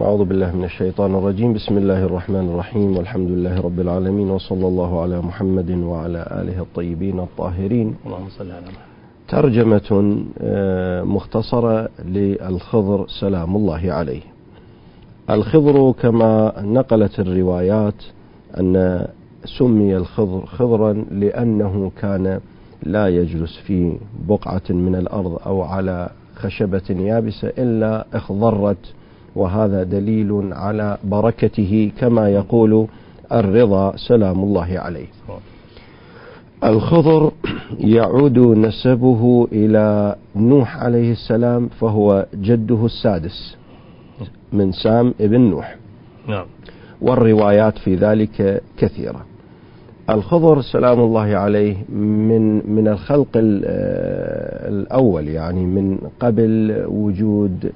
أعوذ بالله من الشيطان الرجيم. بسم الله الرحمن الرحيم، والحمد لله رب العالمين، وصلى الله على محمد وعلى آله الطيبين الطاهرين. اللهم صل على محمد. ترجمة مختصرة للخضر سلام الله عليه. الخضر كما نقلت الروايات أن سمي الخضر خضرا لأنه كان لا يجلس في بقعة من الأرض أو على خشبة يابسة إلا اخضرت، وهذا دليل على بركته كما يقول الرضا سلام الله عليه. الخضر يعود نسبه إلى نوح عليه السلام، فهو جده السادس من سام ابن نوح. نعم. والروايات في ذلك كثيرة. الخضر سلام الله عليه من الخلق الأول، يعني من قبل وجود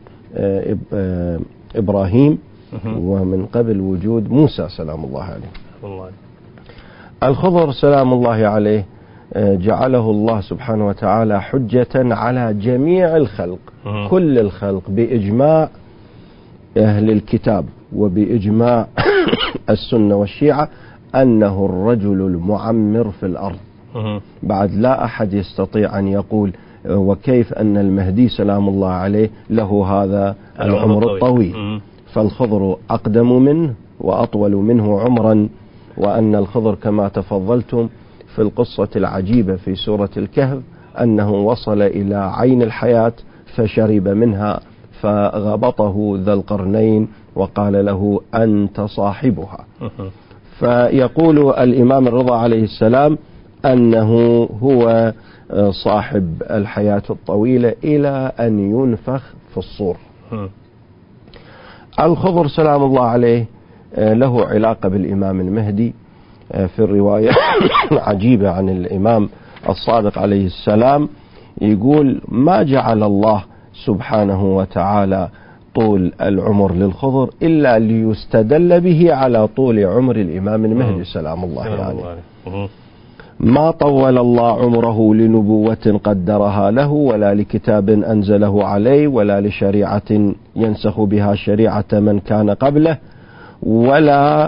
إبراهيم ومن قبل وجود موسى سلام الله عليه. الخضر سلام الله عليه جعله الله سبحانه وتعالى حجة على جميع الخلق، كل الخلق بإجماع أهل الكتاب وبإجماع السنة والشيعة أنه الرجل المعمر في الأرض. بعد لا أحد يستطيع أن يقول وكيف أن المهدي سلام الله عليه له هذا العمر الطويل، فالخضر أقدم منه وأطول منه عمرا، وأن الخضر كما تفضلتم في القصة العجيبة في سورة الكهف أنه وصل إلى عين الحياة فشرب منها فغبطه ذا القرنين وقال له أنت صاحبها. فيقول الإمام الرضا عليه السلام أنه هو صاحب الحياة الطويلة إلى أن ينفخ في الصور. الخضر سلام الله عليه له علاقة بالإمام المهدي. في الرواية عجيبة عن الإمام الصادق عليه السلام يقول ما جعل الله سبحانه وتعالى طول العمر للخضر إلا ليستدل به على طول عمر الإمام المهدي سلام الله عليه. ما طول الله عمره لنبوة قدرها له، ولا لكتاب أنزله عليه، ولا لشريعة ينسخ بها شريعة من كان قبله، ولا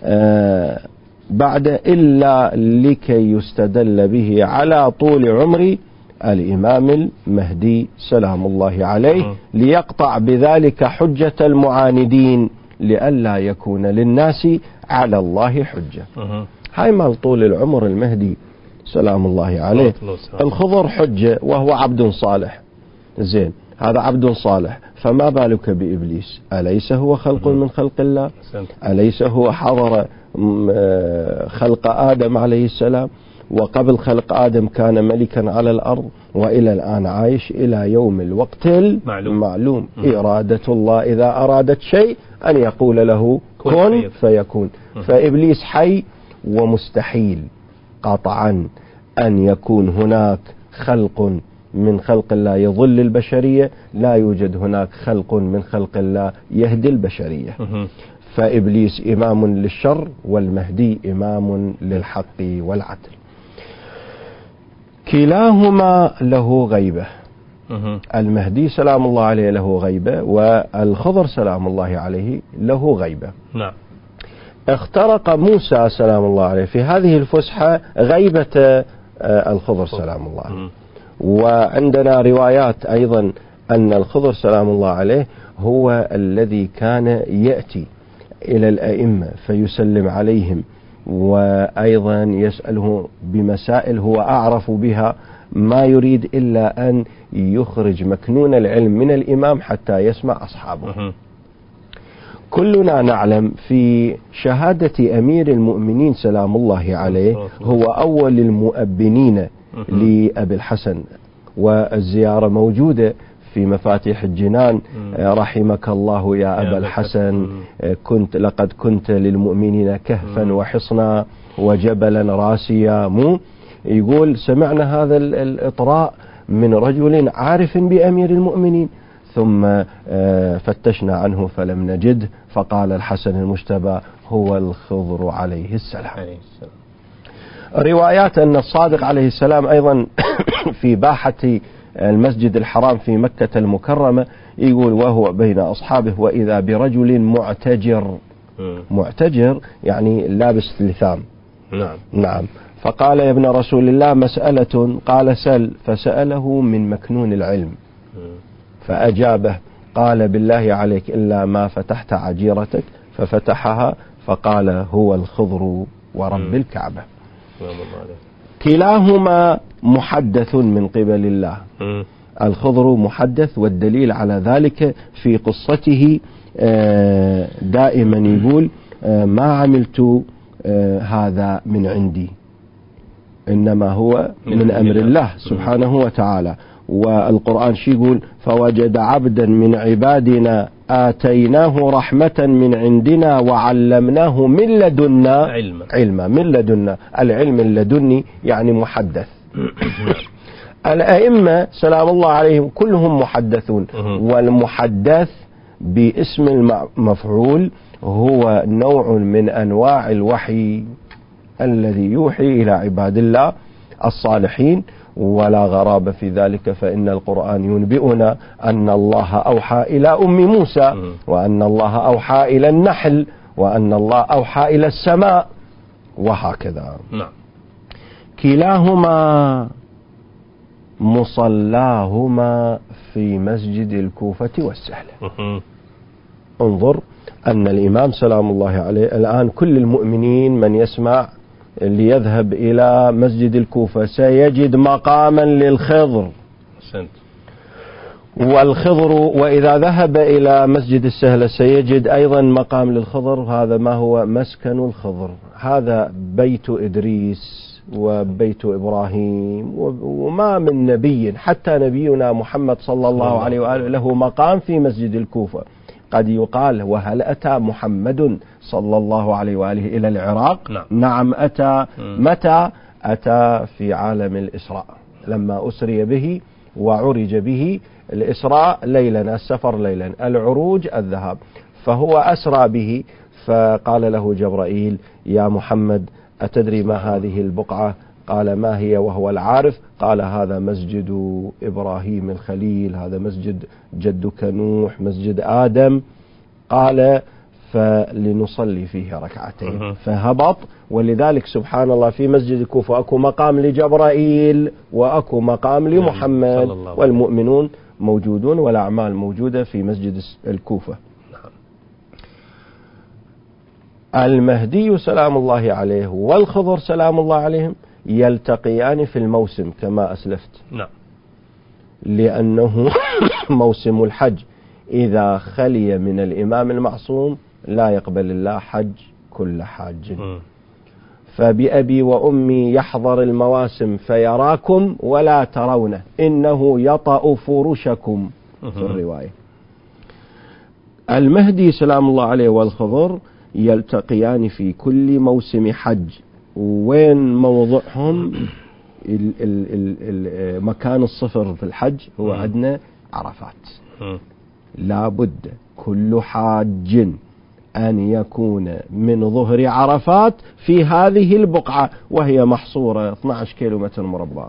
بعد إلا لكي يستدل به على طول عمر الإمام المهدي سلام الله عليه، ليقطع بذلك حجة المعاندين لئلا يكون للناس على الله حجة. هاي مال طول العمر المهدي سلام الله عليه. الخضر حجة وهو عبد صالح. زين، هذا عبد صالح، فما بالك بإبليس؟ أليس هو خلق من خلق الله؟ أليس هو حضر خلق آدم عليه السلام؟ وقبل خلق آدم كان ملكا على الأرض، وإلى الآن عايش إلى يوم الوقت المعلوم. إرادة الله إذا أرادت شيء أن يقول له كن فيكون. فإبليس حي، ومستحيل قطعا أن يكون هناك خلق من خلق الله يضل البشرية، لا يوجد هناك خلق من خلق الله يهدي البشرية. فإبليس إمام للشر، والمهدي إمام للحق والعدل. كلاهما له غيبة. المهدي سلام الله عليه له غيبة، والخضر سلام الله عليه له غيبة. نعم. اخترق موسى سلام الله عليه في هذه الفسحة غيبة الخضر سلام الله عليه. وعندنا روايات أيضا أن الخضر سلام الله عليه هو الذي كان يأتي إلى الأئمة فيسلم عليهم، وأيضا يسأله بمسائل هو أعرف بها، ما يريد إلا أن يخرج مكنون العلم من الإمام حتى يسمع أصحابه. كلنا نعلم في شهادة أمير المؤمنين سلام الله عليه هو أول المؤبنين لأبي الحسن، والزيارة موجودة في مفاتيح الجنان. رحمك الله يا أبا الحسن، لقد كنت للمؤمنين كهفا وحصنا وجبلا راسيا. يقول سمعنا هذا الإطراء من رجل عارف بأمير المؤمنين، ثم فتشنا عنه فلم نجده، فقال الحسن المجتبى هو الخضر عليه السلام. روايات أن الصادق عليه السلام أيضا في باحة المسجد الحرام في مكة المكرمة، يقول وهو بين أصحابه وإذا برجل معتجر. معتجر يعني لابس لثام. نعم. فقال يا ابن رسول الله مسألة، قال سل، فسأله من مكنون العلم فأجابه، قال بالله عليك إلا ما فتحت عجيرتك، ففتحها فقال هو الخضر ورب الكعبة. كلاهما محدث من قبل الله. الخضر محدث، والدليل على ذلك في قصته دائما يقول ما عملت هذا من عندي، إنما هو من أمر الله سبحانه وتعالى. والقرآن شي يقول فوجد عبدا من عبادنا آتيناه رحمة من عندنا وعلمناه من لدنا علما. من لدنا، العلم اللدني يعني محدث. الأئمة سلام الله عليهم كلهم محدثون، والمحدث باسم المفعول هو نوع من أنواع الوحي الذي يوحي إلى عباد الله الصالحين، ولا غرابة في ذلك، فإن القرآن ينبئنا أن الله أوحى إلى أم موسى، وأن الله أوحى إلى النحل، وأن الله أوحى إلى السماء، وهكذا. كلاهما مصلاهما في مسجد الكوفة والسهلة. انظر أن الإمام سلام الله عليه الآن كل المؤمنين من يسمع ليذهب إلى مسجد الكوفة سيجد مقاما للخضر. والخضر، وإذا ذهب إلى مسجد السهلة سيجد أيضا مقام للخضر. هذا ما هو مسكن الخضر، هذا بيت إدريس وبيت إبراهيم، وما من نبي حتى نبينا محمد صلى الله عليه وآله له مقام في مسجد الكوفة. قد يقال وهل أتى محمد صلى الله عليه وآله إلى العراق؟ نعم أتى. متى أتى؟ في عالم الإسراء لما أسري به وعرج به. الإسراء ليلا، السفر ليلا، العروج الذهاب. فهو أسرى به، فقال له جبرائيل يا محمد أتدري ما هذه البقعة؟ قال ما هي وهو العارف؟ قال هذا مسجد إبراهيم الخليل، هذا مسجد جدك نوح، مسجد آدم. قال فلنصلي فيه ركعتين. فهبط. ولذلك سبحان الله في مسجد الكوفة أكو مقام لجبرائيل وأكو مقام لمحمد، والمؤمنون موجودون والأعمال موجودة في مسجد الكوفة. المهدي سلام الله عليه والخضر سلام الله عليهم يلتقيان في الموسم كما أسلفت. لأنه موسم الحج، إذا خلي من الإمام المعصوم لا يقبل الله حج كل حاج. فبأبي وأمي يحضر المواسم فيراكم ولا ترونه، إنه يطأ فرشكم في الرواية. المهدي سلام الله عليه والخضر يلتقيان في كل موسم حج. وين موضعهم؟ مكان الصفر في الحج هو عندنا عرفات. لا بد كل حاج أن يكون من ظهر عرفات في هذه البقعة، وهي محصورة 12 كيلومتر مربع.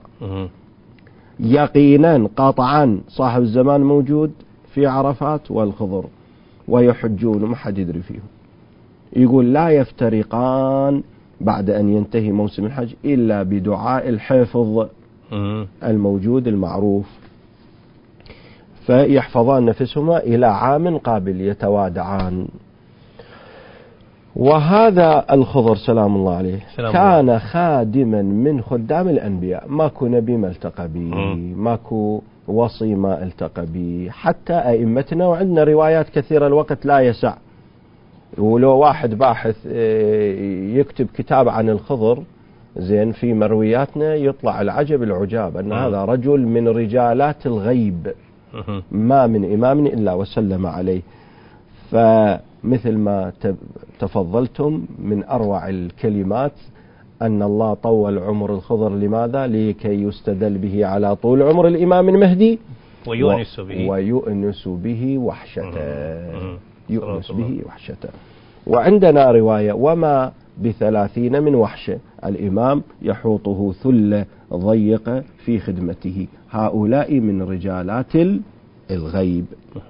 يقينا قطعا صاحب الزمان موجود في عرفات والخضر، ويحجون ما حد يدري فيهم. يقول لا يفترقان بعد أن ينتهي موسم الحج إلا بدعاء الحفظ الموجود المعروف، فيحفظان نفسهما إلى عام قابل يتوادعان. وهذا الخضر سلام الله عليه كان خادما من خدام الأنبياء، ماكو نبي ما التقى به، ماكو وصي ما التقى به، حتى أئمتنا. وعندنا روايات كثيرة الوقت لا يسع، ولو واحد باحث يكتب كتاب عن الخضر زين في مروياتنا يطلع العجب العجاب أن هذا رجل من رجالات الغيب، ما من إمام إلا وسلم عليه. فمثل ما تفضلتم من أروع الكلمات أن الله طول عمر الخضر، لماذا؟ لكي يستدل به على طول عمر الإمام المهدي ويؤنس به وحشته. يؤنس به وحشته. وعندنا رواية وما ب30 من وحشة، الإمام يحوطه ثلة ضيقة في خدمته، هؤلاء من رجالات الغيب.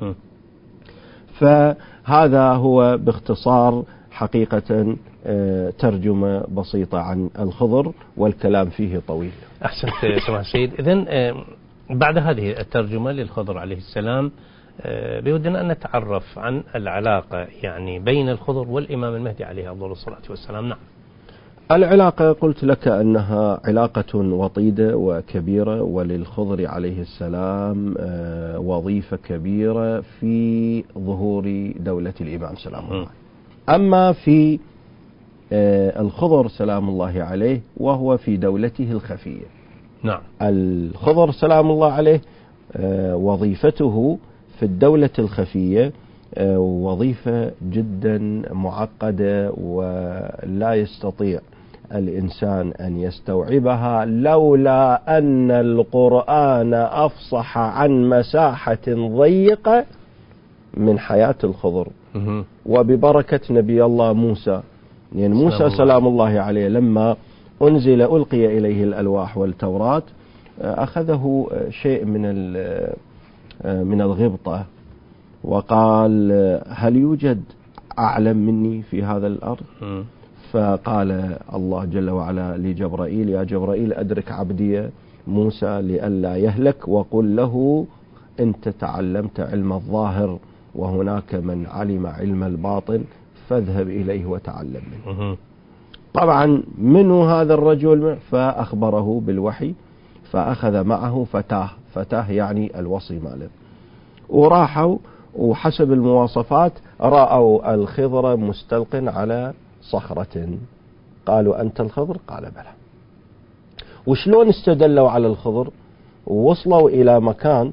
فهذا هو باختصار حقيقة ترجمة بسيطة عن الخضر، والكلام فيه طويل. أحسنت سماحة السيد. إذن بعد هذه الترجمة للخضر عليه السلام بودنا أن نتعرف عن العلاقة يعني بين الخضر والإمام المهدي عليه أفضل الصلاة والسلام. نعم. العلاقة قلت لك أنها علاقة وطيدة وكبيرة، وللخضر عليه السلام وظيفة كبيرة في ظهور دولة الإمام سلام الله. أما في الخضر سلام الله عليه وهو في دولته الخفية. نعم. الخضر سلام الله عليه وظيفته في الدولة الخفية وظيفة جدا معقدة، ولا يستطيع الإنسان أن يستوعبها لولا أن القرآن أفصح عن مساحة ضيقة من حياة الخضر. وببركة نبي الله موسى، يعني موسى سلام الله عليه لما ألقي إليه الألواح والتوراة أخذه شيء من الغبطة، وقال هل يوجد أعلم مني في هذا الأرض؟ فقال الله جل وعلا لجبرائيل: يا جبرائيل أدرك عبدي موسى لئلا يهلك، وقل له أنت تعلمت علم الظاهر وهناك من علم علم الباطن فاذهب إليه وتعلم منه. طبعا منه هذا الرجل، فأخبره بالوحي، فأخذ معه فتاه يعني الوصي ماله، وراحوا وحسب المواصفات رأوا الخضر مستلق على صخرة، قالوا أنت الخضر؟ قال بلى. وشلون استدلوا على الخضر؟ وصلوا إلى مكان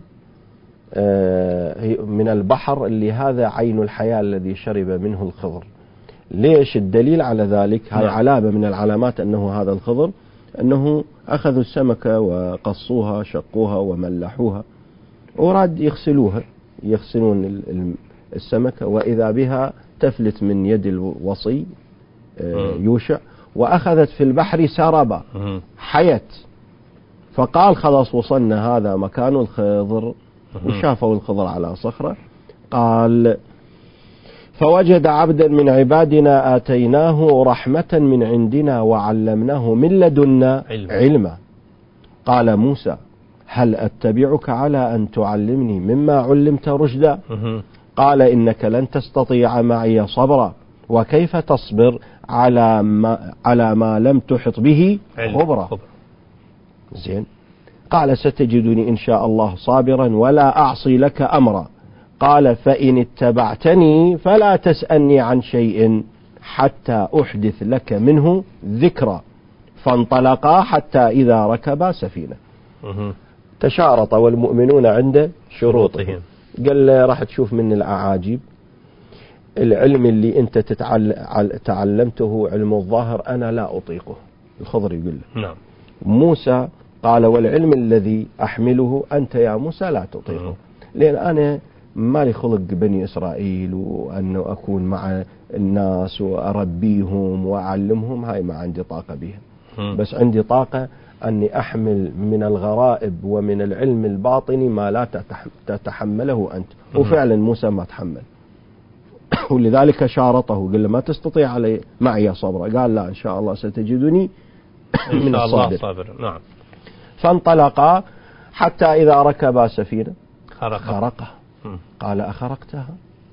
من البحر اللي هذا عين الحياة الذي شرب منه الخضر. ليش الدليل على ذلك؟ هاي علامة من العلامات أنه هذا الخضر، أنه أخذوا السمكة وقصوها شقوها وملحوها، وراد يغسلون السمكة، وإذا بها تفلت من يد الوصي يوشع، وأخذت في البحر سربا حياة. فقال خلاص وصلنا هذا مكان الخضر، وشافوا الخضر على صخرة. قال فوجد عبدا من عبادنا آتيناه رحمة من عندنا وعلمناه من لدنا علما. قال موسى هل أتبعك على أن تعلمني مما علمت رشدا؟ قال إنك لن تستطيع معي صبرا، وكيف تصبر على ما لم تحط به خبرا. زين. قال ستجدني إن شاء الله صابرا ولا أعصي لك أمرا. قال فإن اتبعتني فلا تسألني عن شيء حتى أحدث لك منه ذكرى. فانطلقا حتى إذا ركبا سفينة تشارط والمؤمنون عند شروطهم. قال له راح تشوف من الأعاجيب العلم اللي أنت تعلمته علم الظاهر أنا لا أطيقه. الخضر يقول له نعم. موسى قال والعلم الذي أحمله أنت يا موسى لا تطيقه، لأن أنا ما لي خلق بني إسرائيل وأنه أكون مع الناس وأربيهم وأعلمهم، هاي ما عندي طاقة بها. بس عندي طاقة أني أحمل من الغرائب ومن العلم الباطني ما لا تتحمله أنت. وفعلا موسى ما تحمل ولذلك شارطه، قال له ما تستطيع علي معي صبرا. قال لا إن شاء الله ستجدني من الصابر. نعم. فانطلقا حتى إذا ركبا سفينة خرقها. قال أخرقتها؟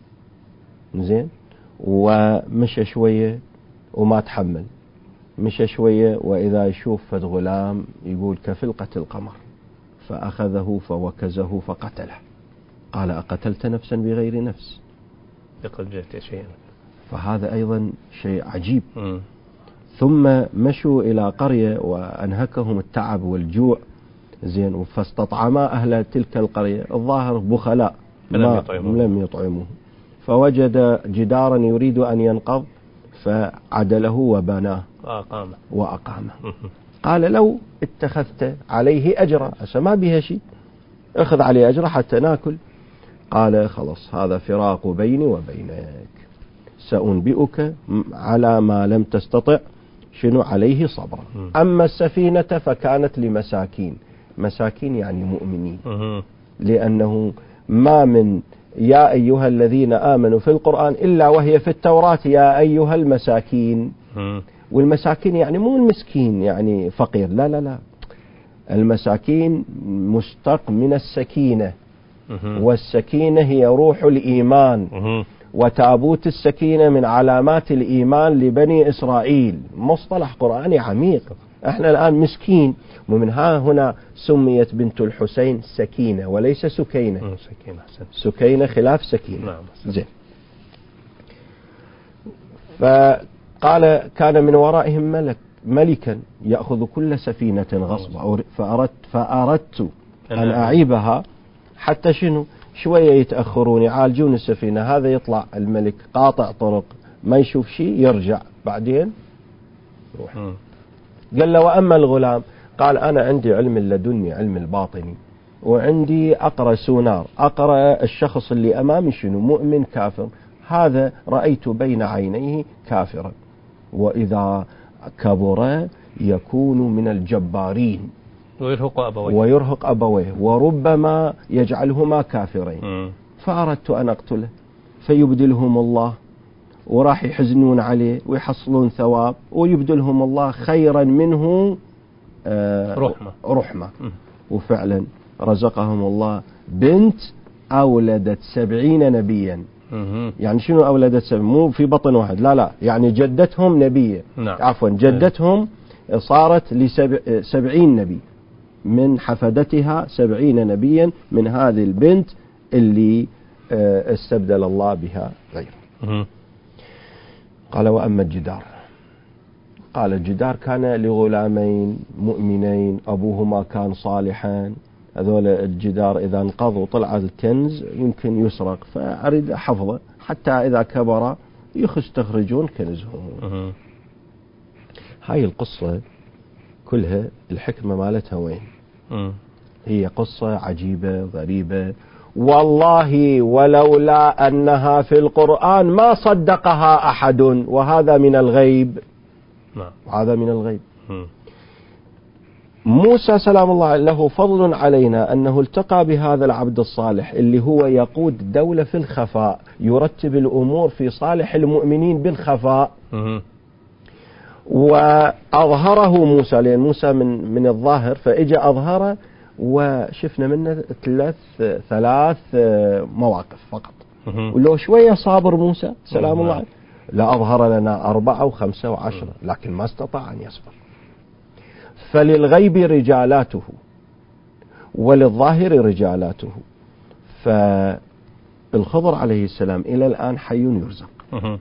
زين. ومشى شوية وما تحمل، مشى شوية وإذا يشوف فد غلام يقول كفلقة القمر، فأخذه فوكزه فقتله. قال أقتلت نفسا بغير نفس؟ لقد جئت شيئا. فهذا أيضا شيء عجيب. ثم مشوا إلى قرية وأنهكهم التعب والجوع. زين. فاستطعما أهل تلك القرية، الظاهر بخلاء لم يطعموه. فوجد جدارا يريد أن ينقض فعدله وبناه وأقامه. قال لو اتخذت عليه أجرا، ما بها شيء، اخذ عليه أجرا حتى ناكل. قال خلاص هذا فراق بيني وبينك. سأنبئك على ما لم تستطع شنو عليه صبرا. أما السفينة فكانت لمساكين، مساكين يعني مؤمنين، لأنه ما من يا أيها الذين آمنوا في القرآن إلا وهي في التوراة يا أيها المساكين. والمساكين يعني مو المسكين يعني فقير، لا لا لا، المساكين مشتق من السكينة، والسكينة هي روح الإيمان، وتابوت السكينة من علامات الإيمان لبني إسرائيل. مصطلح قرآني عميق. احنا الآن مسكين، ومن ها هنا سميت بنت الحسين سكينة وليس سكينة. سكينة خلاف سكينة. زين. فقال كان من ورائهم ملكا يأخذ كل سفينة غصبا، فأردت أن أعيبها حتى شنو شوية يتأخرون يعالجون السفينة، هذا يطلع الملك قاطع طرق ما يشوف شيء يرجع بعدين روح. قال له وأما الغلام، قال أنا عندي علم اللدني، علم الباطني، وعندي أقرأ سونار، أقرأ الشخص اللي أمامي شنو مؤمن كافر، هذا رأيت بين عينيه كافرا، وإذا كبر يكون من الجبارين ويرهق أبويه وربما يجعلهما كافرين. فأردت أن أقتله فيبدلهم الله، وراح يحزنون عليه ويحصلون ثواب، ويبدلهم الله خيرا منه رحمة. وفعلا رزقهم الله بنت أولدت 70 نبيا. يعني شنو أولدت 70؟ مو في بطن واحد، لا لا، يعني جدتهم نبية. عفوا جدتهم صارت ل70 نبي، من حفدتها 70 نبيا من هذه البنت اللي استبدل الله بها غيره. قال وأما الجدار، قال الجدار كان لغلامين مؤمنين أبوهما كان صالحا، هذول الجدار إذا انقض وطلع الكنز يمكن يسرق، فأريد حفظه حتى إذا كبر يستخرجون كنزهم. هاي القصة كلها الحكمة مالتها وين؟ هي قصة عجيبة غريبة، والله ولولا أنها في القرآن ما صدقها أحد، وهذا من الغيب. هذا من الغيب. موسى سلام الله له فضل علينا أنه التقى بهذا العبد الصالح اللي هو يقود الدولة في الخفاء، يرتب الأمور في صالح المؤمنين بالخفاء. وأظهره موسى، لأن موسى من الظاهر، فإجا أظهره وشفنا منه ثلاث مواقف فقط. ولو شوية صابر موسى سلام الله لا أظهر لنا 4 و5 و10، لكن ما استطاع أن يصبر. فللغيب رجالاته وللظاهر رجالاته. فالخضر عليه السلام إلى الآن حي يرزق،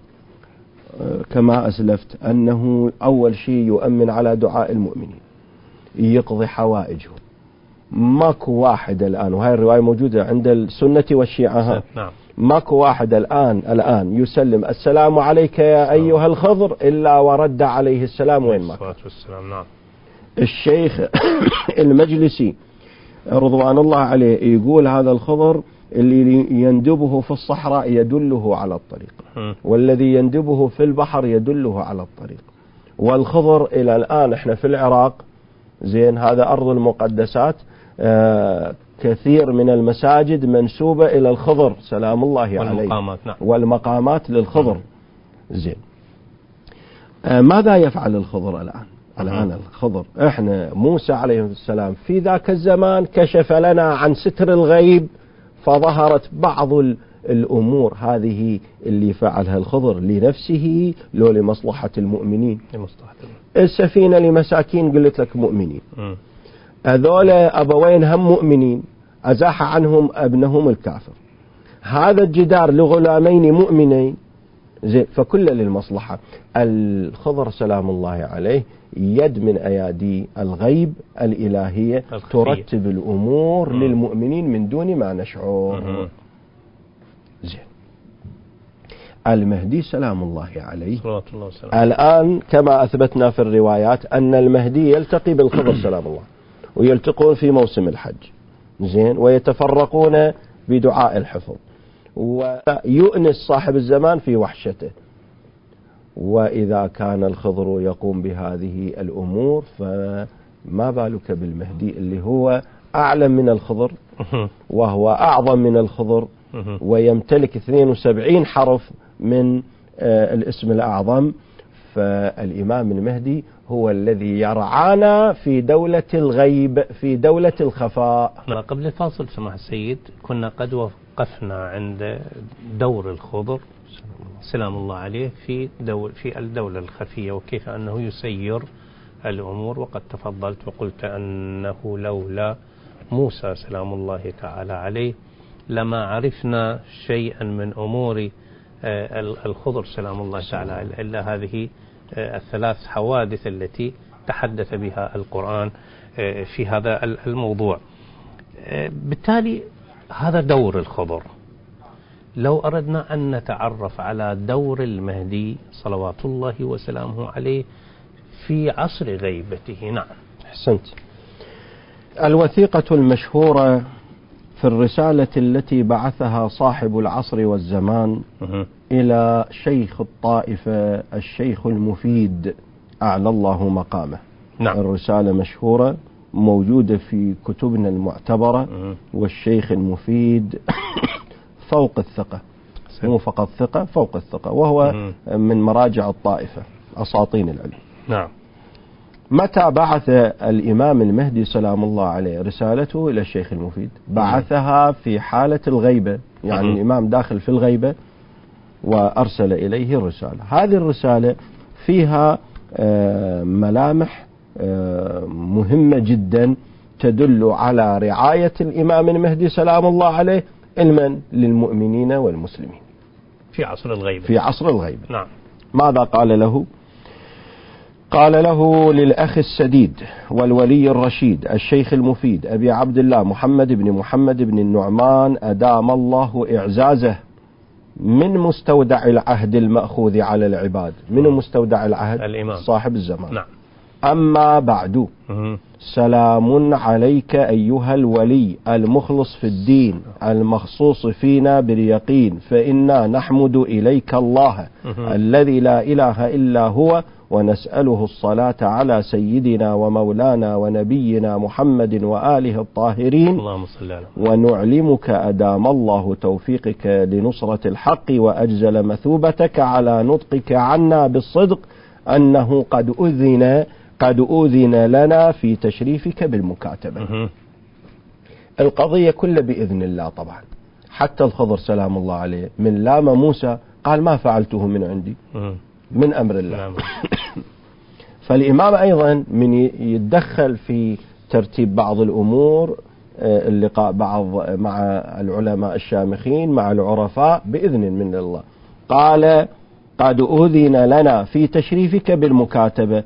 كما أسلفت أنه أول شيء يؤمن على دعاء المؤمنين، يقضي حوائجهم. ماكو واحد الآن، وهي الرواية موجودة عند السنة والشيعة، ماكو واحد الآن يسلم السلام عليك يا أيها الخضر إلا ورد عليه السلام وين ما كان. الشيخ المجلسي رضوان الله عليه يقول هذا الخضر اللي يندبه في الصحراء يدله على الطريق، والذي يندبه في البحر يدله على الطريق. والخضر إلى الآن احنا في العراق، زين، هذا أرض المقدسات، كثير من المساجد منسوبة إلى الخضر سلام الله عليه، والمقامات للخضر. زين، ماذا يفعل الخضر الآن؟ الآن الخضر، احنا موسى عليه السلام في ذاك الزمان كشف لنا عن ستر الغيب، فظهرت بعض الأمور هذه اللي فعلها الخضر لنفسه لو لمصلحة المؤمنين. السفينة لمساكين قلت لك مؤمنين، هذول أبوين هم مؤمنين، أزاح عنهم ابنهم الكافر. هذا الجدار لغلامين مؤمنين، زين، فكل للمصلحة. الخضر سلام الله عليه يد من أيادي الغيب الإلهية ترتب الأمور للمؤمنين من دون ما نشعر. زين، المهدي سلام الله عليه الآن كما أثبتنا في الروايات أن المهدي يلتقي بالخضر سلام الله، ويلتقون في موسم الحج، زين، ويتفرقون بدعاء الحفظ، ويؤنس صاحب الزمان في وحشته. وإذا كان الخضر يقوم بهذه الأمور فما بالك بالمهدي اللي هو أعلم من الخضر وهو أعظم من الخضر ويمتلك 72 حرف من الاسم الأعظم. فالإمام المهدي هو الذي يرعانا في دولة الغيب، في دولة الخفاء. قبل الفاصل سماحة السيد كنا قد وقفنا عند دور الخضر سلام الله عليه في الدولة الخفية، وكيف أنه يسير الأمور، وقد تفضلت وقلت أنه لولا موسى سلام الله تعالى عليه لما عرفنا شيئا من أمور الخضر سلام الله تعالى عليه إلا هذه الثلاث حوادث التي تحدث بها القرآن في هذا الموضوع. بالتالي هذا دور الخضر. لو أردنا أن نتعرف على دور المهدي صلوات الله وسلامه عليه في عصر غيبته. نعم أحسنت. الوثيقة المشهورة في الرسالة التي بعثها صاحب العصر والزمان إلى شيخ الطائفة الشيخ المفيد أعلى الله مقامه. نعم. الرسالة مشهورة موجودة في كتبنا المعتبرة، والشيخ المفيد فوق الثقة، مو فقط ثقة، فوق الثقة، وهو من مراجع الطائفة أساطين العلم. نعم. متى بعث الإمام المهدي سلام الله عليه رسالته إلى الشيخ المفيد؟ بعثها في حالة الغيبة، يعني الإمام داخل في الغيبة وأرسل إليه الرسالة. هذه الرسالة فيها ملامح مهمة جدا تدل على رعاية الإمام المهدي سلام الله عليه علما للمؤمنين والمسلمين في عصر الغيبة. في عصر الغيبة. نعم. ماذا قال له؟ قال له: للأخ السديد والولي الرشيد الشيخ المفيد أبي عبد الله محمد بن النعمان أدام الله إعزازه من مستودع العهد المأخوذ على العباد. من مستودع العهد؟ الإمام صاحب الزمان. نعم. أما بعد، سلام عليك أيها الولي المخلص في الدين المخصوص فينا باليقين، فإنا نحمد إليك الله الذي لا إله إلا هو، ونسأله الصلاة على سيدنا ومولانا ونبينا محمد وآله الطاهرين، اللهم صل على محمد. ونعلمك أدام الله توفيقك لنصرة الحق وأجزل مثوبتك على نطقك عنا بالصدق أنه قد أذن لنا في تشريفك بالمكاتبة. القضية كلها بإذن الله طبعا. حتى الخضر سلام الله عليه من لام موسى قال: ما فعلته من عندي، من أمر الله. فالإمام أيضا من يتدخل في ترتيب بعض الأمور، اللقاء بعض مع العلماء الشامخين مع العرفاء بإذن من الله. قال: قد أذن لنا في تشريفك بالمكاتبة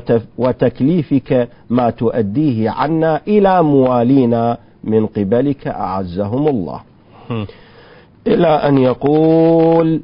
وتكليفك ما تؤديه عنا إلى موالينا من قبلك أعزهم الله، إلى أن يقول: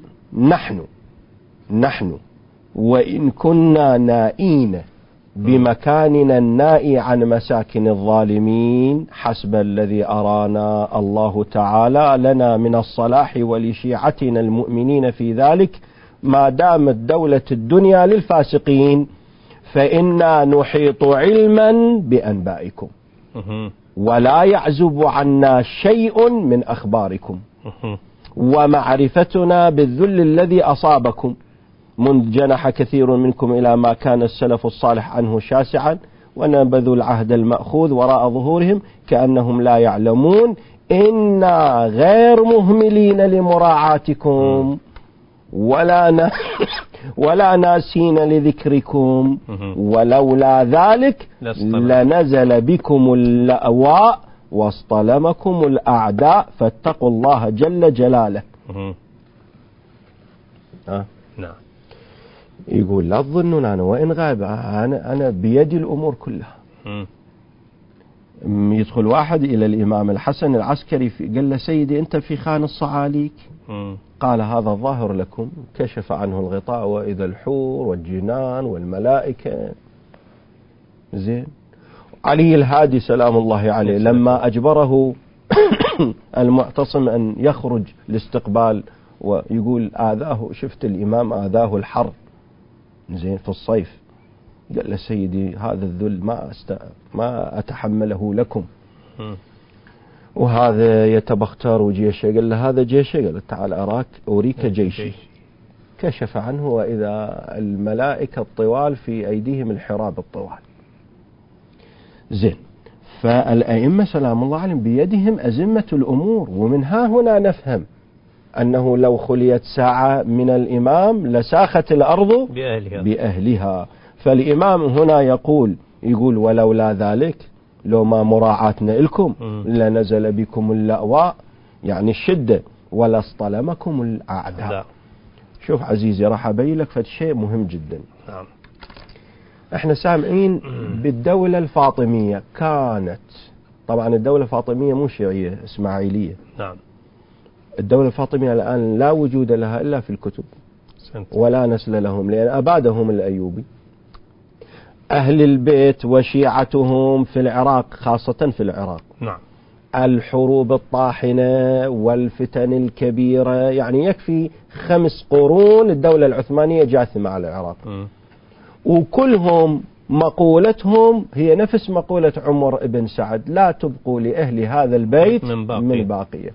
نحن وإن كنا نائين بمكاننا النائي عن مساكن الظالمين، حسب الذي أرانا الله تعالى لنا من الصلاح ولشيعتنا المؤمنين في ذلك، ما دامت دولة الدنيا للفاسقين، فإنا نحيط علما بأنبائكم ولا يعزب عنا شيء من أخباركم، ومعرفتنا بالذل الذي أصابكم منذ جنح كثير منكم إلى ما كان السلف الصالح عنه شاسعا، ونبذوا العهد المأخوذ وراء ظهورهم كأنهم لا يعلمون، إنا غير مهملين لمراعاتكم ولا ناسين لذكركم، ولولا ذلك لنزل بكم اللأواء واصطلمكم الأعداء، فاتقوا الله جل جلاله. نعم. يقول: لا تظنون أنا وإن غاب أنا بيدي الأمور كلها. يدخل واحد إلى الإمام الحسن العسكري قال له: سيدي أنت في خان الصعاليك؟ قال: هذا الظاهر لكم. كشف عنه الغطاء وإذا الحور والجنان والملائكة. زين. علي الهادي سلام الله عليه لما أجبره المعتصم أن يخرج لاستقبال، ويقول: آذاه، شفت الإمام آذاه الحر زين في الصيف. قال له سيدي هذا الذل ما أتحمله لكم. وهذا يتبختر وجيشه. قال له هذا جيشه. قال له تعال أريك جيشي. كشف عنه وإذا الملائكة الطوال في أيديهم الحراب الطوال. زين. فالأئمة سلام الله عليهم بيدهم أزمة الأمور، ومن ها هنا نفهم أنه لو خليت ساعة من الإمام لساخت الأرض بأهلها. فالإمام هنا يقول ولولا ذلك لو ما مراعاتنا لكم لنزل بكم اللأواء، يعني الشدة، ولا اصطلمكم الأعداء. شوف عزيزي راح أبين لك شيء مهم جدا. احنا سامعين بالدولة الفاطمية كانت، طبعا الدولة الفاطمية مو شيعية إسماعيلية. نعم. الدولة الفاطمية الآن لا وجود لها إلا في الكتب ولا نسل لهم، لأن أبادهم الأيوبي. أهل البيت وشيعتهم في العراق، خاصة في العراق. نعم. الحروب الطاحنة والفتن الكبيرة، يعني يكفي 5 قرون الدولة العثمانية جاثمة على العراق. وكلهم مقولتهم هي نفس مقولة عمر بن سعد: لا تبقوا لأهل هذا البيت من باقية.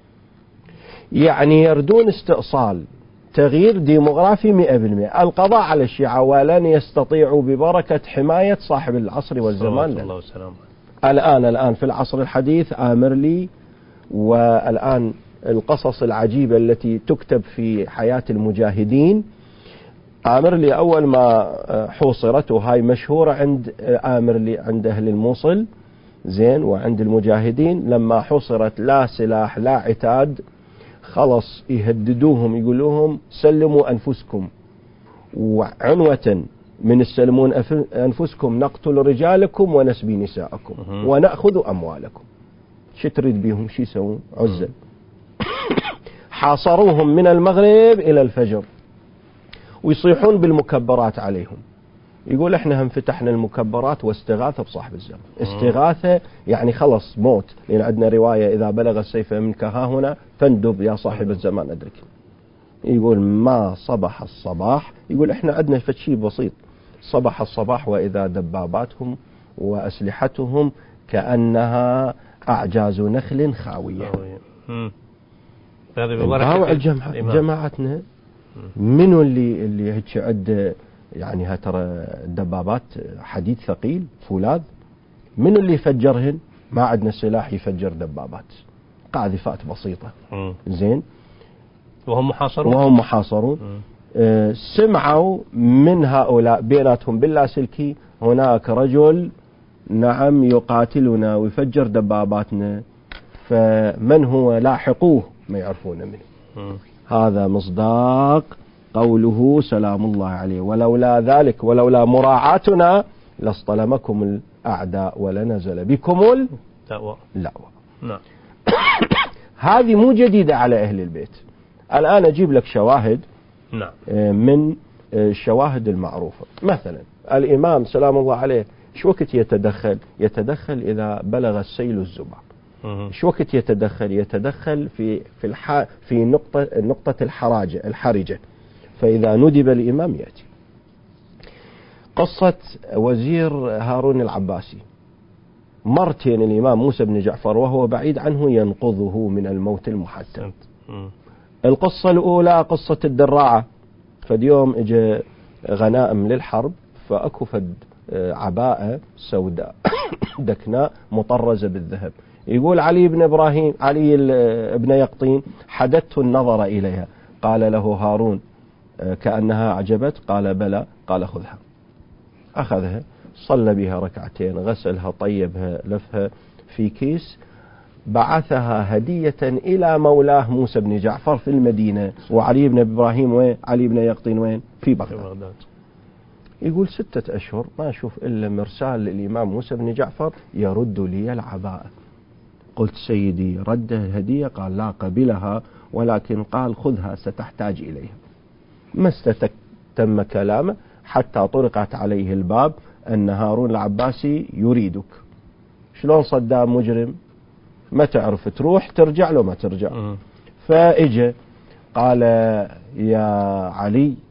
يعني يردون استئصال، تغيير ديموغرافي 100%، القضاء على الشيعة، ولن يستطيعوا ببركة حماية صاحب العصر والزمان. الآن في العصر الحديث آمرلي، والآن القصص العجيبة التي تكتب في حياة المجاهدين. آمرلي أول ما حوصرت، وهاي مشهورة عند آمرلي عند أهل الموصل، زين، وعند المجاهدين، لما حوصرت لا سلاح لا عتاد، خلص يهددوهم يقولوهم سلموا أنفسكم، وعنوة من السلمون أنفسكم نقتل رجالكم ونسبي نساءكم ونأخذ أموالكم. شو تريد بيهم؟ شو يسوون؟ عزل. حاصروهم من المغرب إلى الفجر ويصيحون بالمكبرات عليهم. يقول احنا هم فتحنا المكبرات واستغاثة بصاحب الزمان. استغاثة يعني خلص موت، لأن عندنا رواية: إذا بلغ السيف منك ها هنا فاندب يا صاحب الزمان أدرك. يقول ما صبح الصباح، يقول احنا عندنا شيء بسيط: صبح الصباح وإذا دباباتهم وأسلحتهم كأنها أعجاز نخل خاوية. هذا جماعتنا منو اللي هيك عد، يعني ترى الدبابات حديد ثقيل فولاذ، منو اللي يفجرهن؟ ما عندنا سلاح يفجر دبابات، قاذفات بسيطة. زين. وهم محاصرون. سمعوا من هؤلاء بيناتهم باللاسلكي هناك رجل نعم يقاتلنا ويفجر دباباتنا، فمن هو؟ لاحقوه، ما يعرفون منه. هذا مصداق قوله سلام الله عليه: ولولا ذلك ولولا مراعاتنا لاصطلمكم الأعداء ولنزل بكم اللأواء. نعم. هذه مو جديدة على أهل البيت. الآن أجيب لك شواهد من الشواهد المعروفة. مثلا الإمام سلام الله عليه شو وقت يتدخل إذا بلغ السيل الزبع. شو وقت يتدخل في نقطة الحرجة، فإذا ندب الإمام يأتي. قصة وزير هارون العباسي، مرتين الإمام موسى بن جعفر وهو بعيد عنه ينقذه من الموت المحتم. القصة الأولى قصة الدراعة، فاليوم اجى غنائم للحرب، فأكو فد عباءة سوداء دكناء مطرزة بالذهب. يقول علي بن يقطين: حددت النظر إليها. قال له هارون: كأنها أعجبت؟ قال بلى. قال خذها. أخذها، صلى بها ركعتين، غسلها، طيبها، لفها في كيس، بعثها هدية إلى مولاه موسى بن جعفر في المدينة. وعلي بن إبراهيم وين؟ علي بن يقطين وين؟ في بغداد. يقول 6 أشهر ما أشوف إلا مرسال للإمام موسى بن جعفر يرد لي العباءة. قلت سيدي رد الهدية؟ قال لا، قبلها، ولكن قال خذها ستحتاج إليها. ما استتم كلامه حتى طرقت عليه الباب أن هارون العباسي يريدك. شلون صدام مجرم ما تعرف تروح ترجع له ما ترجع. فإجا قال: يا علي،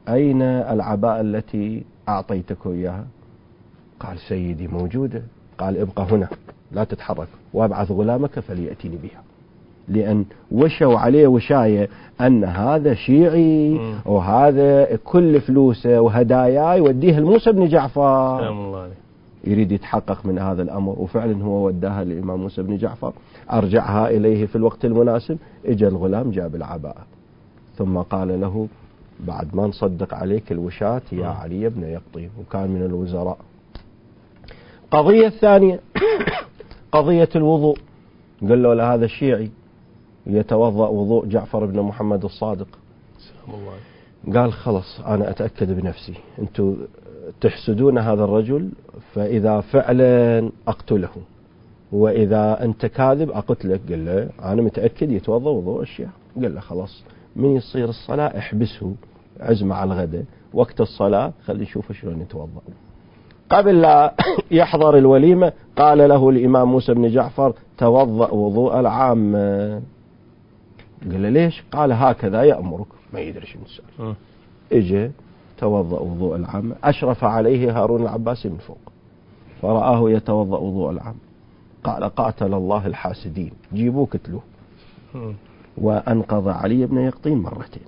أين العباءة التي أعطيتك إياها؟ قال سيدي موجودة. قال ابقى هنا لا تتحرك، وابعث غلامك فليأتيني بها. لأن وشوا عليه وشاية أن هذا شيعي وهذا كل فلوسه وهداياه يوديها لموسى بن جعفر. سلام الله عليه. يريد يتحقق من هذا الأمر، وفعلا هو وداها للإمام موسى بن جعفر، أرجعها إليه في الوقت المناسب. إجا الغلام جاب العباءة، ثم قال له بعد ما نصدق عليك الوشاة يا علي بن يقطين، وكان من الوزراء. قضية ثانية قضية الوضوء. قال له لهذا الشيعي يتوضأ وضوء جعفر بن محمد الصادق. سلام الله عليه. قال خلص أنا أتأكد بنفسي، أنتم تحسدون هذا الرجل، فإذا فعلا أقتله، وإذا أنت كاذب أقتلك. قال له أنا متأكد يتوضأ وضوء الشيعة. قال له خلاص من يصير الصلاة احبسه، عزمه على الغداء، وقت الصلاة خلي يشوف شلون يتوضأ. قبل لا يحضر الوليمة قال له الإمام موسى بن جعفر توضأ وضوء العام. قال له ليش؟ قال هكذا يأمرك. ما يدري شو السؤال. اجى توضأ وضوء العام، أشرف عليه هارون العباسي من فوق فرآه يتوضأ وضوء العام، قال قاتل الله الحاسدين، جيبوه قتلوه. وأنقذ علي بن يقطين مرتين.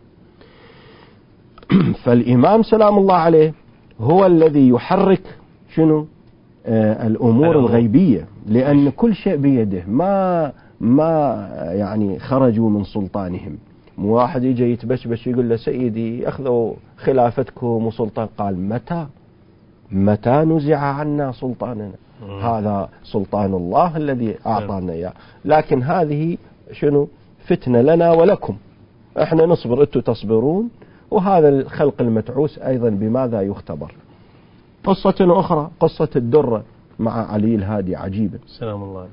فالإمام سلام الله عليه هو الذي يحرك شنو الأمور الغيبية، لأن كل شيء بيده، ما يعني خرجوا من سلطانهم. واحد يجي يتبشبش يقول له سيدي أخذوا خلافتكم وسلطان. قال متى نزع عنا سلطاننا؟ هذا سلطان الله الذي أعطانا إياه، لكن هذه شنو فتنة لنا ولكم، احنا نصبر انتم تصبرون. وهذا الخلق المتعوس أيضا بماذا يختبر. قصة أخرى قصة الدرة مع علي الهادي عجيبة. سلام الله عليه.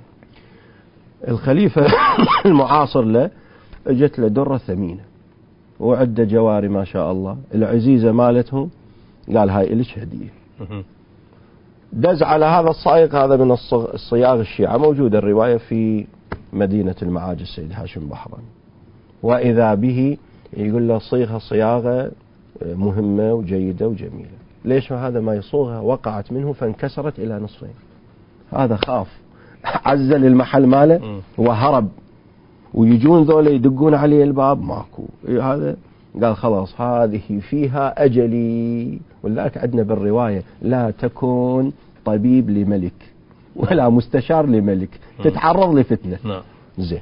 الخليفة المعاصر له اجت له درة ثمينة وعدة جواري ما شاء الله، العزيزة مالتهم قال هاي إلش هدية. دز على هذا الصائغ، هذا من الصياغ الشيعة، موجودة الرواية في مدينة المعاج السيد هاشم بحران، وإذا به يقول له صيغها صياغة مهمة وجيدة وجميلة. ليش هذا ما يصوغها؟ وقعت منه فانكسرت إلى نصفين. هذا خاف عزل المحل ماله وهرب، ويجون ذولا يدقون عليه الباب ماكو. هذا قال خلاص هذه فيها أجلي. ولذلك عندنا بالرواية لا تكن طبيب لملك ولا مستشار لملك، تتعرض لفتنة. زين.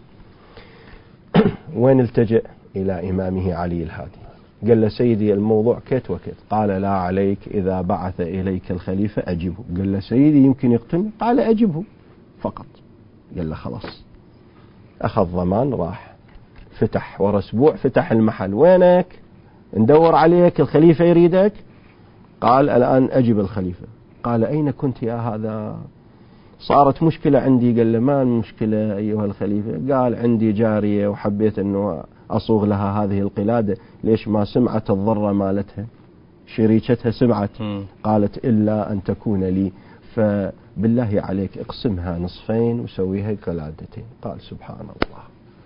وين التجأ؟ إلى إمامه علي الهادي. قال له سيدي الموضوع كت وكت. قال لا عليك، إذا بعث إليك الخليفة أجبه. قال له سيدي يمكن يقتلني. قال أجبه فقط. قال له خلاص. أخذ ضمان، راح فتح ورا أسبوع فتح المحل. وينك؟ ندور عليك، الخليفة يريدك. قال الآن أجب الخليفة. قال أين كنت يا هذا؟ صارت مشكلة عندي. قال له ما المشكلة أيها الخليفة؟ قال عندي جارية وحبيت أنه أصوغ لها هذه القلادة. ليش ما سمعت الضرة مالتها؟ شريكتها سمعت. قالت إلا أن تكون لي، فبالله عليك اقسمها نصفين وسويها قلادتين. قال سبحان الله.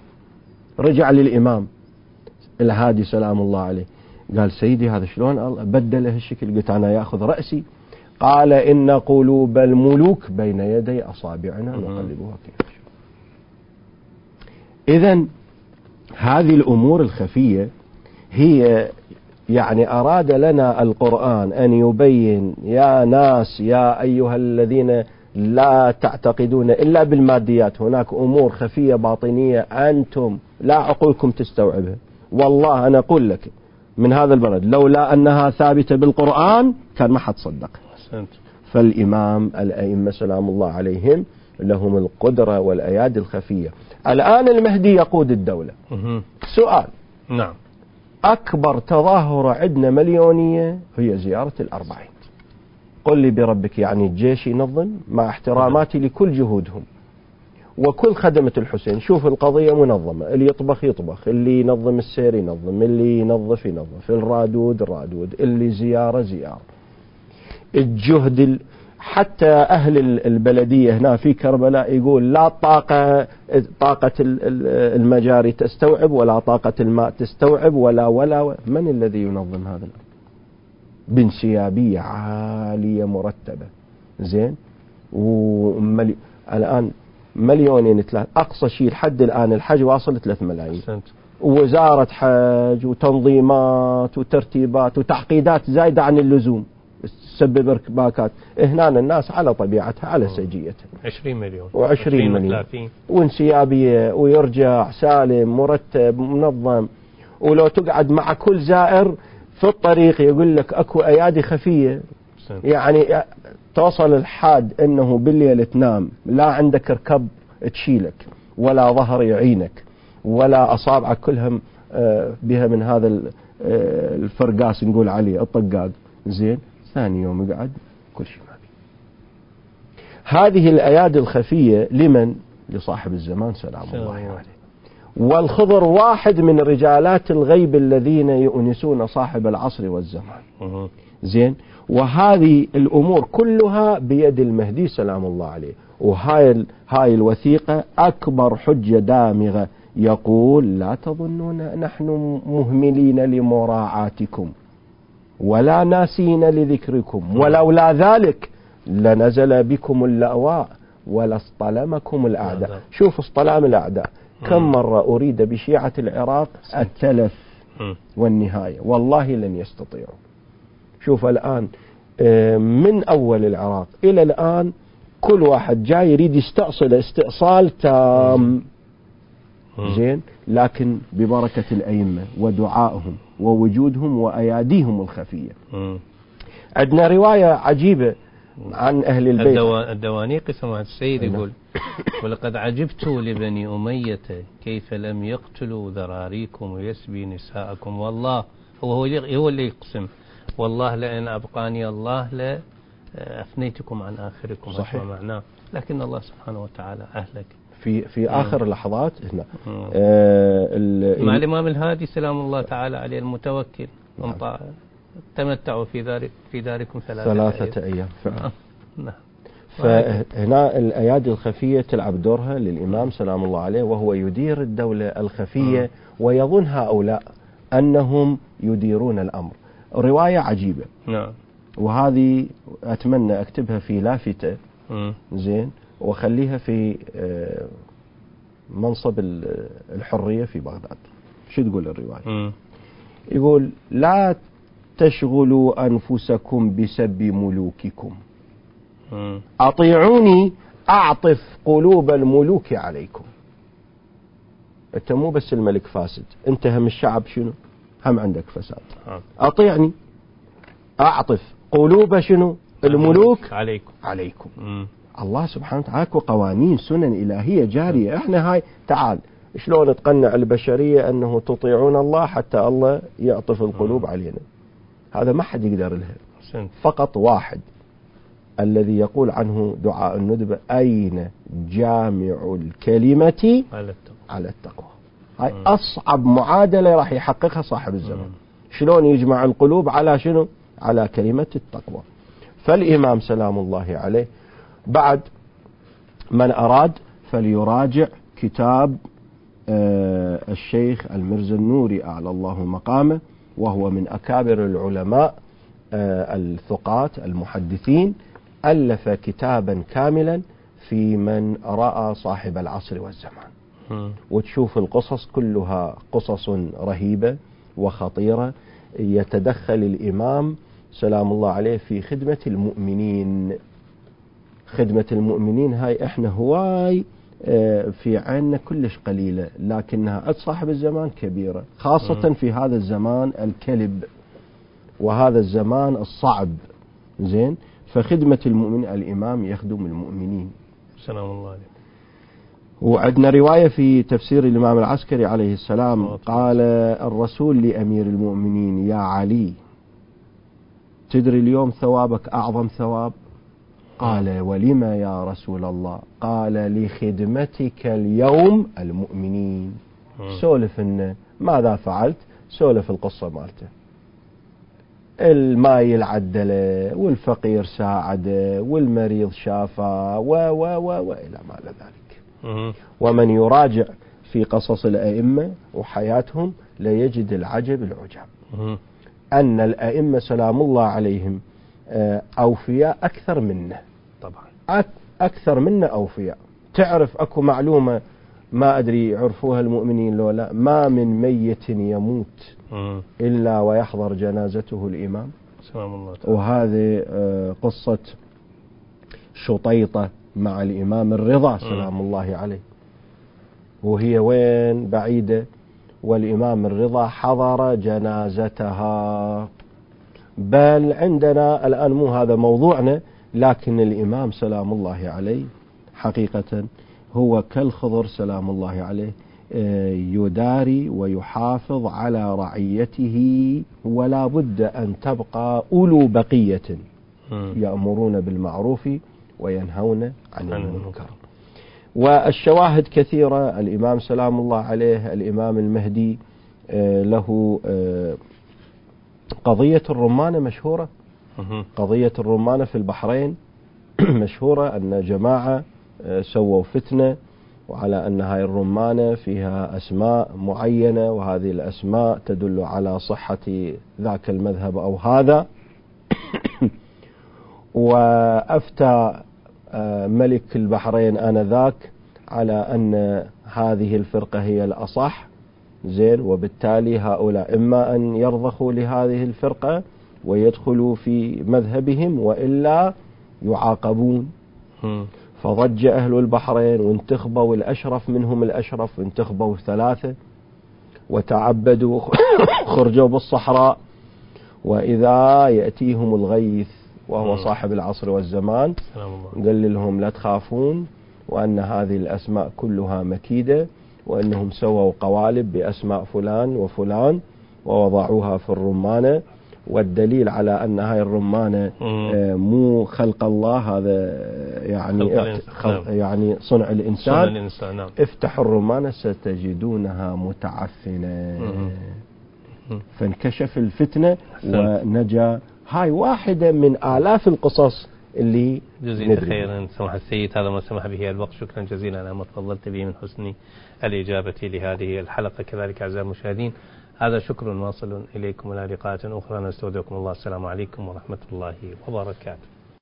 رجع للإمام الهادي سلام الله عليه، قال سيدي هذا شلون الله بدله الشكل؟ قلت أنا يأخذ رأسي. قال إن قلوب الملوك بين يدي أصابعنا نقلبها كيف نشاء. إذن هذه الأمور الخفية هي يعني أراد لنا القرآن أن يبين يا ناس، يا أيها الذين لا تعتقدون إلا بالماديات، هناك أمور خفية باطنية أنتم لا عقولكم تستوعبها. والله أنا أقول لك من هذا البلد لولا أنها ثابتة بالقرآن كان ما حد صدق. فالإمام الأئمة سلام الله عليهم لهم القدرة والأيادي الخفية. الآن المهدي يقود الدولة. سؤال. نعم. أكبر تظاهرة عندنا مليونية هي زيارة الأربعين. قل لي بربك يعني الجيش ينظم، مع احتراماتي لكل جهودهم وكل خدمة الحسين. شوف القضية منظمة، اللي يطبخ يطبخ، اللي ينظم السير ينظم، اللي ينظف ينظف، الرادود رادود، اللي زيارة زيارة. الجهد حتى أهل البلدية هنا في كربلاء يقول لا طاقة المجاري تستوعب ولا طاقة الماء تستوعب ولا من الذي ينظم هذا الأمر؟ بانسيابية عالية مرتبة، زين، الآن 2,300,000 أقصى شيء لحد الآن الحج واصل 3 ملايين، ووزارة حج وتنظيمات وترتيبات وتعقيدات زايدة عن اللزوم تسبب ارتباكات. هنا الناس على طبيعتها على سجيتها 20 مليون و20 مليون وانسيابية، ويرجع سالم مرتب منظم. ولو تقعد مع كل زائر في الطريق يقول لك اكو ايادي خفية، يعني توصل الحاد انه بالليل تنام لا عندك ركب تشيلك ولا ظهر يعينك ولا اصابعك كلها بها من هذا الفرقاس نقول عليه الطقاق، زين، ثاني يوم يقعد كل شيء ما بي. هذه الايادي الخفية لمن؟ لصاحب الزمان سلام الله عليه. والخضر واحد من رجالات الغيب الذين يؤنسون صاحب العصر والزمان، زين. وهذه الأمور كلها بيد المهدي سلام الله عليه. وهاي الوثيقة أكبر حجة دامغة، يقول لا تظنون نحن مهملين لمراعاتكم ولا ناسين لذكركم، ولولا ذلك لنزل بكم اللأواء ولاصطلمكم الأعداء. شوف اصطلام الأعداء كم مرة أريد بشيعة العراق التلف والنهاية، والله لن يستطيعوا. شوف الآن من أول العراق إلى الآن كل واحد جاي يريد يستأصل استئصال تام، زين، لكن ببركة الأئمة ودعائهم ووجودهم وأياديهم الخفية. عندنا رواية عجيبة عن أهل البيت. الدوانيقي سماحة السيد يقول ولقد عجبت لبني أمية كيف لم يقتلوا ذراريكم ويسبي نساءكم، والله هو اللي يقسم، والله لأن أبقاني الله لأفنيتكم عن آخركم. صحيح. معناه، لكن الله سبحانه وتعالى أهلك في آخر اللحظات هنا مع الإمام الهادي سلام الله تعالى عليه المتوكل، تمتعوا في داركم 3 أيام. نعم. فهنا الأيادي الخفية تلعب دورها للإمام سلام الله عليه، وهو يدير الدولة الخفية ويظن هؤلاء أنهم يديرون الأمر. رواية عجيبة. نعم. وهذه أتمنى أكتبها في لافتة، زين، وخليها في منصب الحرية في بغداد. شو تقول الرواية؟ يقول لا تشغلوا أنفسكم بسب ملوككم، أطيعوني أعطف قلوب الملوك عليكم. أنت مو بس الملك فاسد، أنت هم الشعب شنو؟ هم عندك فساد. أطيعني أعطف قلوب شنو؟ الملوك عليكم. الله سبحانه وتعالى قوانين سنن إلهية جارية. احنا هاي تعال شلون تقنع البشرية أنه تطيعون الله حتى الله يعطف القلوب علينا؟ هذا ما حد يقدر لها، فقط واحد الذي يقول عنه دعاء الندبة أين جامع الكلمة على التقوى. هاي أصعب معادلة راح يحققها صاحب الزمان. شلون يجمع القلوب على شنو؟ على كلمة التقوى. فالإمام سلام الله عليه بعد من أراد فليراجع كتاب الشيخ المرزا النوري أعلى الله مقامه، وهو من أكابر العلماء الثقات المحدثين، ألف كتابا كاملا في من رأى صاحب العصر والزمان. وتشوف القصص كلها قصص رهيبة وخطيرة. يتدخل الإمام سلام الله عليه في خدمة المؤمنين. خدمة المؤمنين هاي احنا هواي في عيننا كلش قليلة، لكنها عند صاحب الزمان كبيرة، خاصة في هذا الزمان الكلب وهذا الزمان الصعب، زين. فخدمة المؤمن الإمام يخدم المؤمنين سلام الله عليه. وعندنا رواية في تفسير الإمام العسكري عليه السلام، قال الرسول لأمير المؤمنين يا علي تدري اليوم ثوابك أعظم ثواب؟ قال ولما يا رسول الله؟ قال لخدمتك اليوم المؤمنين. سولف إنه ماذا فعلت؟ سولف القصة مالته، الماي العدله والفقير ساعده والمريض شافه وإلى ما ذلك. ومن يراجع في قصص الأئمة وحياتهم لا يجد العجب العجاب. أن الأئمة سلام الله عليهم أوفياء أكثر منه، طبعا أكثر منه أوفياء. تعرف أكو معلومة ما أدري يعرفوها المؤمنين لو لا، ما من ميت يموت إلا ويحضر جنازته الإمام. سلام الله تعالى. وهذه قصة شطيطة مع الإمام الرضا سلام الله عليه، وهي وين بعيدة، والإمام الرضا حضر جنازتها. بل عندنا الآن مو هذا موضوعنا، لكن الإمام سلام الله عليه حقيقة هو كالخضر سلام الله عليه، يداري ويحافظ على رعيته، ولا بد أن تبقى أولو بقية يأمرون بالمعروف وينهون عن المنكر. والشواهد كثيرة. الإمام سلام الله عليه الإمام المهدي له قضية الرمانة مشهورة، قضية الرمانة في البحرين مشهورة، أن جماعة سووا فتنة وعلى أن هاي الرمانة فيها أسماء معينة، وهذه الأسماء تدل على صحة ذاك المذهب أو هذا. وأفتى ملك البحرين آنذاك على أن هذه الفرقة هي الأصح، زين، وبالتالي هؤلاء إما أن يرضخوا لهذه الفرقة ويدخلوا في مذهبهم وإلا يعاقبون. فضج أهل البحرين وانتخبوا الأشرف منهم الأشرف، وانتخبوا 3 وتعبدوا خرجوا بالصحراء، وإذا يأتيهم الغيث وهو صاحب العصر والزمان قال لهم لا تخافون، وأن هذه الأسماء كلها مكيدة، وأنهم سووا قوالب بأسماء فلان وفلان ووضعوها في الرمانة، والدليل على أن هاي الرمانة مو خلق الله، هذا يعني يعني صنع الإنسان. نعم. افتحوا الرمانة ستجدونها متعفنة. فانكشف الفتنة ونجا. هاي واحدة من آلاف القصص اللي جزيلا خيرا سمح السيد، هذا ما سمح به الوقت. شكرا جزيلا على ما تفضلت به من حسن الإجابة لهذه الحلقة. كذلك أعزائي المشاهدين، هذا شكر واصل إليكم، إلى لقاءات أخرى نستودعكم الله. السلام عليكم ورحمة الله وبركاته.